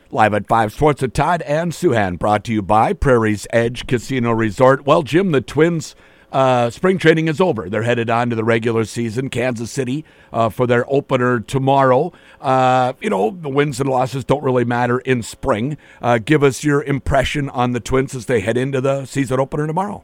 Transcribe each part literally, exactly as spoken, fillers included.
Live at five Sports with Todd and Suhan, brought to you by Prairie's Edge Casino Resort. Well, Jim, the Twins' uh, spring training is over. They're headed on to the regular season, Kansas City, uh, for their opener tomorrow. Uh, you know, the wins and losses don't really matter in spring. Uh, give us your impression on the Twins as they head into the season opener tomorrow.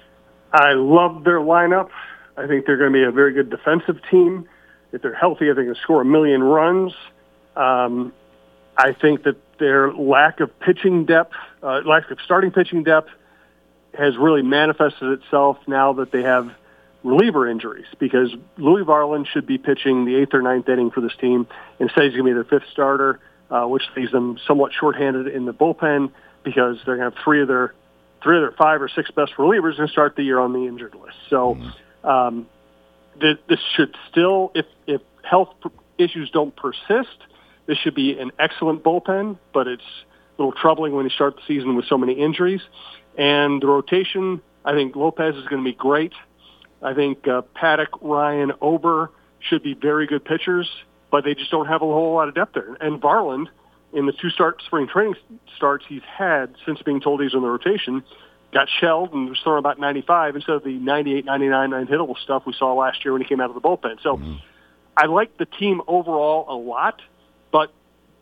I love their lineup. I think they're going to be a very good defensive team. If they're healthy, I think they'll score a million runs. Um, I think that their lack of pitching depth, uh, lack of starting pitching depth, has really manifested itself now that they have reliever injuries, because Louis Varland should be pitching the eighth or ninth inning for this team. Instead, he's going to be their fifth starter, uh, which leaves them somewhat shorthanded in the bullpen, because they're going to have three of their three of their five or six best relievers going to start the year on the injured list. So um, th- this should still, if, if health issues don't persist, this should be an excellent bullpen, but it's a little troubling when you start the season with so many injuries. And the rotation, I think Lopez is going to be great. I think uh, Paddock, Ryan, Ober should be very good pitchers, but they just don't have a whole lot of depth there. And Varland, in the two start spring training starts he's had since being told he's in the rotation, got shelled and was throwing about ninety-five instead of the ninety-eight, ninety-nine, nine-hittable stuff we saw last year when he came out of the bullpen. So mm-hmm. I like the team overall a lot. But,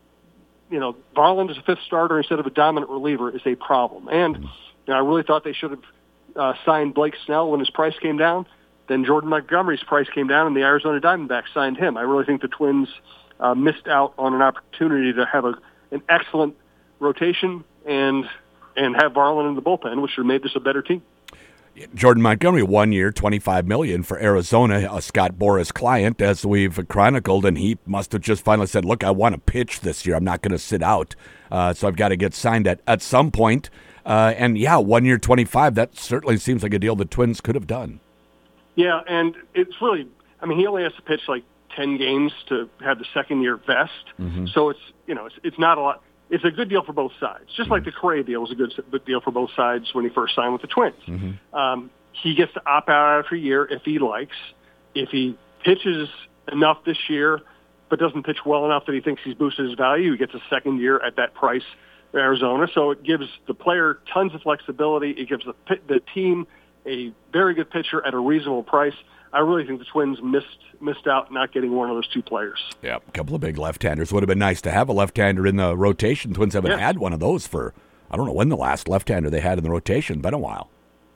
you know, Varland as a fifth starter instead of a dominant reliever is a problem. And you know, I really thought they should have uh, signed Blake Snell when his price came down. Then Jordan Montgomery's price came down, and the Arizona Diamondbacks signed him. I really think the Twins uh, missed out on an opportunity to have a, an excellent rotation and and have Varland in the bullpen, which would have made this a better team. Jordan Montgomery, one year, twenty-five million dollars for Arizona, a Scott Boras client, as we've chronicled, and he must have just finally said, look, I want to pitch this year. I'm not going to sit out, uh, so I've got to get signed at, at some point. Uh, and, yeah, one year, twenty-five, that certainly seems like a deal the Twins could have done. Yeah, and it's really, I mean, he only has to pitch like ten games to have the second-year vest, mm-hmm. so it's, you know, it's, it's not a lot. It's a good deal for both sides, just mm-hmm. like the Correa deal was a good deal for both sides when he first signed with the Twins. Mm-hmm. Um, he gets to opt out after a year if he likes. If he pitches enough this year but doesn't pitch well enough that he thinks he's boosted his value, he gets a second year at that price for Arizona. So it gives the player tons of flexibility. It gives the, the team a very good pitcher at a reasonable price. I really think the Twins missed missed out not getting one of those two players. Yeah, a couple of big left-handers. Would have been nice to have a left-hander in the rotation. Twins haven't yeah. had one of those for, I don't know when the last left-hander they had in the rotation. Been a while.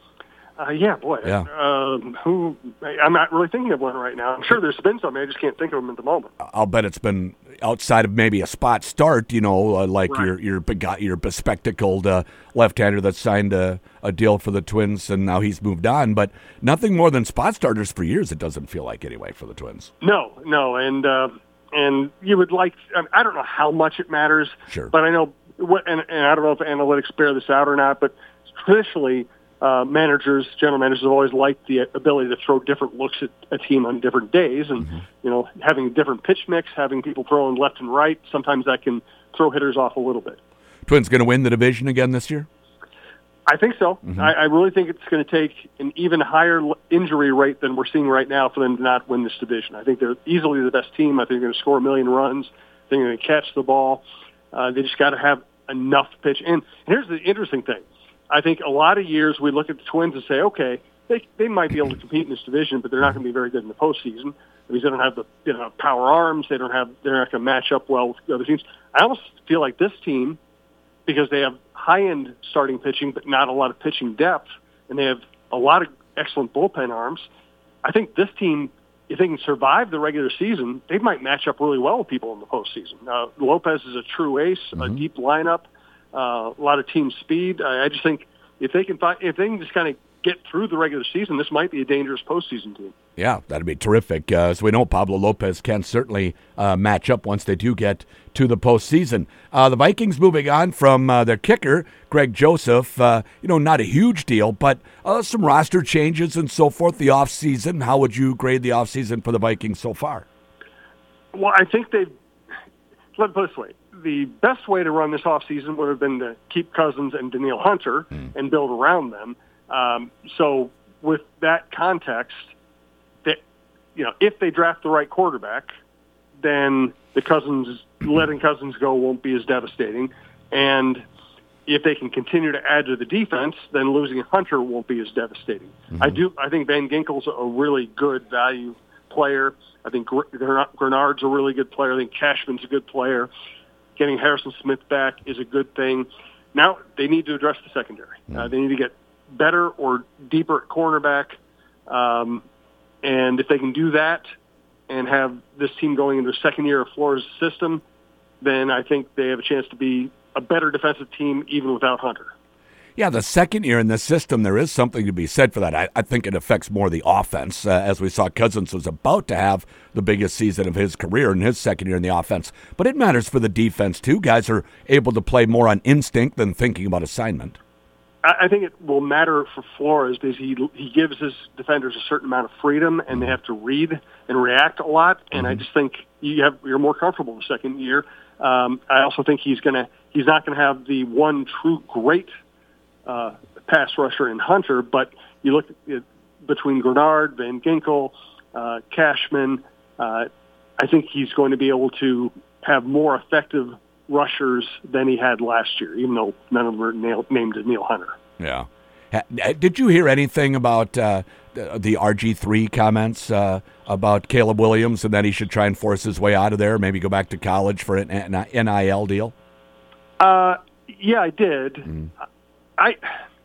Uh, yeah, boy. Yeah. Um, who? I'm not really thinking of one right now. I'm sure there's been some. I just can't think of them at the moment. I'll bet it's been outside of maybe a spot start, you know, uh, like right. your your your bespectacled uh, left-hander that signed a, a deal for the Twins, and now he's moved on. But nothing more than spot starters for years, it doesn't feel like, anyway, for the Twins. No, no. And uh, and you would like, I, mean, I don't know how much it matters, sure. but I know, what, and, and I don't know if analytics bear this out or not, but traditionally, Uh, managers, general managers have always liked the ability to throw different looks at a team on different days. And, mm-hmm. you know, having a different pitch mix, having people throwing left and right, sometimes that can throw hitters off a little bit. Twins going to win the division again this year? I think so. Mm-hmm. I, I really think it's going to take an even higher injury rate than we're seeing right now for them to not win this division. I think they're easily the best team. I think they're going to score a million runs. I think they're going to catch the ball. Uh, they just got to have enough pitch. And here's the interesting thing. I think a lot of years we look at the Twins and say, okay, they they might be able to compete in this division, but they're not going to be very good in the postseason because they don't have the you know power arms. They don't have they're not going to match up well with the other teams. I almost feel like this team, because they have high end starting pitching, but not a lot of pitching depth, and they have a lot of excellent bullpen arms. I think this team, if they can survive the regular season, they might match up really well with people in the postseason. Uh, Lopez is a true ace, mm-hmm. a deep lineup. Uh, a lot of team speed. I, I just think if they can find, if they can just kind of get through the regular season, this might be a dangerous postseason team. Yeah, that'd be terrific. Uh, as we know, Pablo Lopez can certainly uh, match up once they do get to the postseason. Uh, the Vikings moving on from uh, their kicker, Greg Joseph. Uh, you know, not a huge deal, but uh, some roster changes and so forth. The offseason, how would you grade the offseason for the Vikings so far? Well, I think they've, let me put it this way. The best way to run this offseason would have been to keep Cousins and Danielle Hunter mm. and build around them. Um, so with that context, that you know, if they draft the right quarterback, then the Cousins letting Cousins go won't be as devastating, and if they can continue to add to the defense, then losing Hunter won't be as devastating. Mm-hmm. I do. I think Van Ginkel's a really good value player. I think Grenard's a really good player. I think Cashman's a good player. Getting Harrison Smith back is a good thing. Now they need to address the secondary. Mm-hmm. Uh, they need to get better or deeper at cornerback. Um, and if they can do that and have this team going into the second year of Flores' system, then I think they have a chance to be a better defensive team even without Hunter. Yeah, the second year in this system, there is something to be said for that. I, I think it affects more the offense. Uh, as we saw, Cousins was about to have the biggest season of his career in his second year in the offense. But it matters for the defense, too. Guys are able to play more on instinct than thinking about assignment. I, I think it will matter for Flores because he he gives his defenders a certain amount of freedom, and mm-hmm. they have to read and react a lot. And mm-hmm. I just think you have you're more comfortable the second year. Um, I also think he's gonna he's not going to have the one true great Uh, pass rusher in Hunter, but you look at between Grenard, Van Ginkel, uh, Cashman, uh, I think he's going to be able to have more effective rushers than he had last year, even though none of them were nailed, named Neil Hunter. Yeah. Did you hear anything about uh, the R G three comments uh, about Caleb Williams and that he should try and force his way out of there, maybe go back to college for an N I L deal? Uh, yeah, I did. Mm. I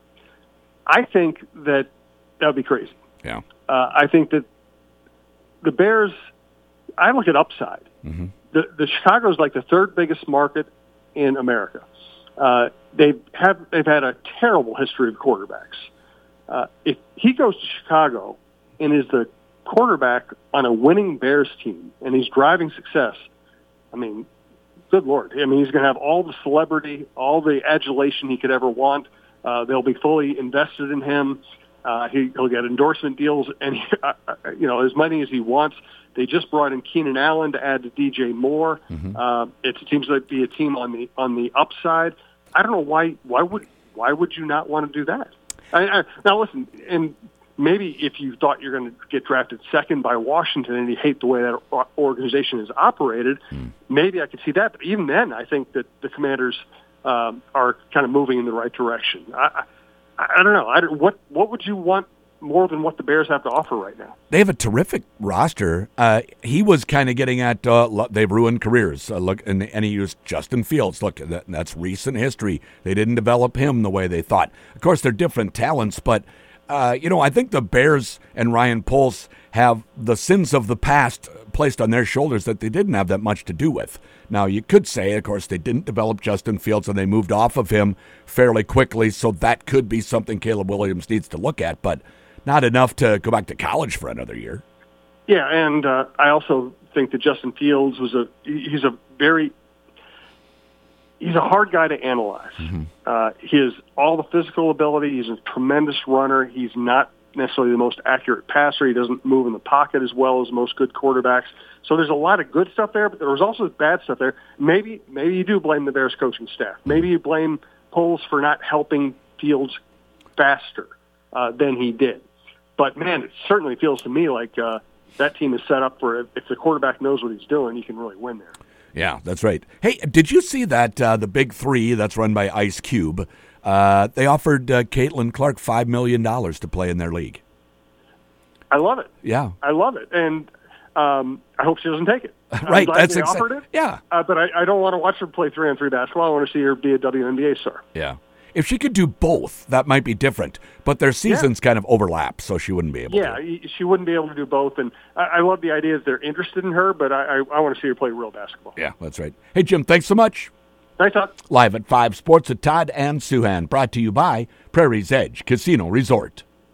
I think that that would be crazy. Yeah. Uh, I think that the Bears, I look at upside. Mm-hmm. The the Chicago's like the third biggest market in America. Uh, they have they've had a terrible history of quarterbacks. Uh, if he goes to Chicago and is the quarterback on a winning Bears team and he's driving success, I mean, good Lord. I mean, he's going to have all the celebrity, all the adulation he could ever want. Uh, they'll be fully invested in him. Uh, he, he'll get endorsement deals, and he, uh, you know, as many as he wants. They just brought in Keenan Allen to add to D J Moore. Mm-hmm. Uh, it seems to be a team on the on the upside. I don't know why. Why would why would you not want to do that? I, I, now listen, and maybe if you thought you're going to get drafted second by Washington and you hate the way that organization is operated, mm. maybe I could see that. But even then, I think that the Commanders um, are kind of moving in the right direction. I, I, I don't know. I don't, what what would you want more than what the Bears have to offer right now? They have a terrific roster. Uh, he was kind of getting at uh, they've ruined careers. Uh, look, and, and he used Justin Fields. Look, that, that's recent history. They didn't develop him the way they thought. Of course, they're different talents, but uh, you know, I think the Bears and Ryan Poles have the sins of the past placed on their shoulders that they didn't have that much to do with. Now, you could say, of course, they didn't develop Justin Fields and they moved off of him fairly quickly, so that could be something Caleb Williams needs to look at, but not enough to go back to college for another year. Yeah, and uh, I also think that Justin Fields was a he's a very he's a hard guy to analyze. Mm-hmm. Uh, he has all the physical ability. He's a tremendous runner. He's not necessarily the most accurate passer. He doesn't move in the pocket as well as most good quarterbacks. So there's a lot of good stuff there, but there was also bad stuff there. Maybe maybe you do blame the Bears coaching staff. Maybe you blame Poles for not helping Fields faster uh, than he did. But, man, it certainly feels to me like uh, that team is set up for, if the quarterback knows what he's doing, he can really win there. Yeah, that's right. Hey, did you see that uh, the Big Three that's run by Ice Cube, uh, they offered uh, Caitlin Clark five million dollars to play in their league? I love it. Yeah. I love it. And um, I hope she doesn't take it. Right. That's they exa- offered it. Yeah. Uh, but I, I don't want to watch her play three-on-three basketball. I want to see her be a W N B A star. Yeah. If she could do both, that might be different. But their seasons yeah. kind of overlap, so she wouldn't be able yeah, to. Yeah, she wouldn't be able to do both. And I, I love the idea that they're interested in her, but I, I, I want to see her play real basketball. Yeah, that's right. Hey, Jim, thanks so much. Thanks, Todd. Live at five Sports with Todd and Suhan, brought to you by Prairie's Edge Casino Resort.